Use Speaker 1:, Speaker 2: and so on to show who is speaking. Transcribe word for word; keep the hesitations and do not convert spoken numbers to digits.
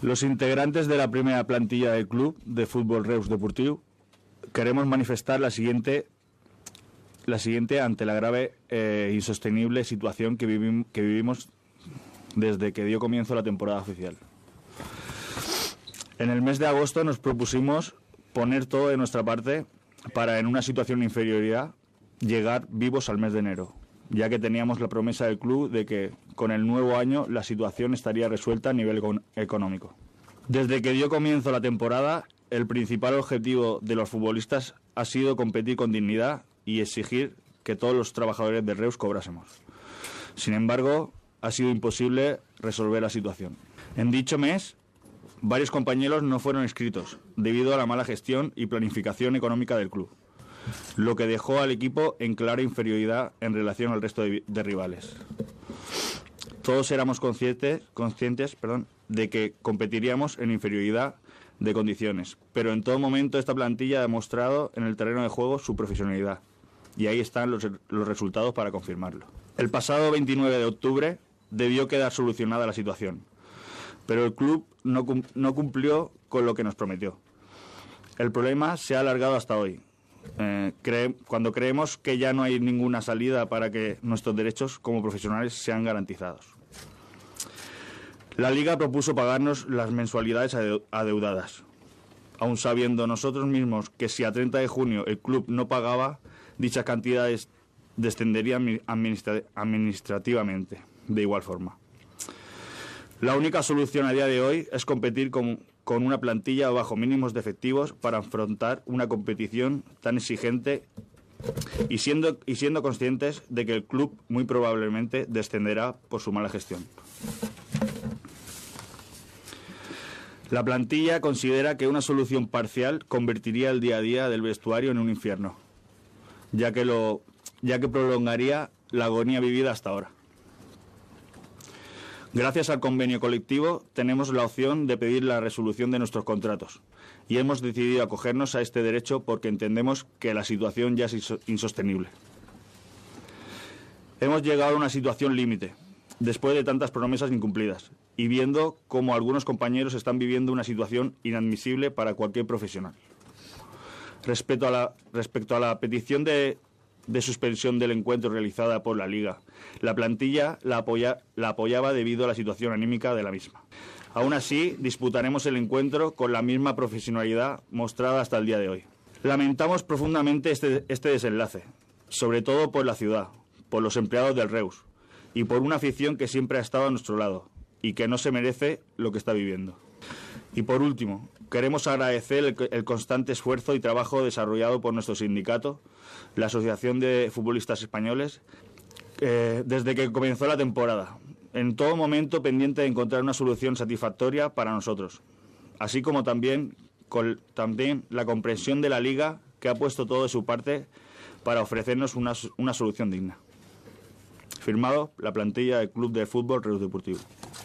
Speaker 1: Los integrantes de la primera plantilla del Club de Fútbol Reus Deportiu queremos manifestar la siguiente, la siguiente ante la grave e eh, insostenible situación que, vivim, que vivimos desde que dio comienzo la temporada oficial. En el mes de agosto nos propusimos poner todo de nuestra parte para, en una situación de inferioridad, llegar vivos al mes de enero, ya que teníamos la promesa del club de que con el nuevo año la situación estaría resuelta a nivel económico. Desde que dio comienzo la temporada, el principal objetivo de los futbolistas ha sido competir con dignidad y exigir que todos los trabajadores de Reus cobrásemos. Sin embargo, ha sido imposible resolver la situación. En dicho mes, varios compañeros no fueron inscritos debido a la mala gestión y planificación económica del club, lo que dejó al equipo en clara inferioridad en relación al resto de, de rivales. Todos éramos conscientes, conscientes perdón, de que competiríamos en inferioridad de condiciones, pero en todo momento esta plantilla ha demostrado en el terreno de juego su profesionalidad, y ahí están los, los resultados para confirmarlo. El pasado veintinueve de octubre debió quedar solucionada la situación, pero el club no, no cumplió con lo que nos prometió. El problema se ha alargado hasta hoy, eh, cree, cuando creemos que ya no hay ninguna salida para que nuestros derechos como profesionales sean garantizados. La Liga propuso pagarnos las mensualidades adeudadas, aun sabiendo nosotros mismos que si a treinta de junio el club no pagaba, dichas cantidades descenderían administra- administrativamente de igual forma. La única solución a día de hoy es competir con, con una plantilla bajo mínimos de efectivos para afrontar una competición tan exigente y siendo, y siendo conscientes de que el club muy probablemente descenderá por su mala gestión. La plantilla considera que una solución parcial convertiría el día a día del vestuario en un infierno, ya que, lo, ya que prolongaría la agonía vivida hasta ahora. Gracias al convenio colectivo tenemos la opción de pedir la resolución de nuestros contratos y hemos decidido acogernos a este derecho porque entendemos que la situación ya es insostenible. Hemos llegado a una situación límite, después de tantas promesas incumplidas, y viendo cómo algunos compañeros están viviendo una situación inadmisible para cualquier profesional. Respecto a la, respecto a la petición de, de suspensión del encuentro realizada por la Liga, la plantilla la, apoya, la apoyaba debido a la situación anímica de la misma. Aún así, disputaremos el encuentro con la misma profesionalidad mostrada hasta el día de hoy. Lamentamos profundamente este, este desenlace, sobre todo por la ciudad, por los empleados del Reus y por una afición que siempre ha estado a nuestro lado y que no se merece lo que está viviendo. Y por último, queremos agradecer el, el constante esfuerzo y trabajo desarrollado por nuestro sindicato, la Asociación de Futbolistas Españoles, eh, desde que comenzó la temporada, en todo momento pendiente de encontrar una solución satisfactoria para nosotros, así como también, con, también la comprensión de la Liga, que ha puesto todo de su parte para ofrecernos una, una solución digna. Firmado la plantilla del Club de Fútbol Reus Deportiu.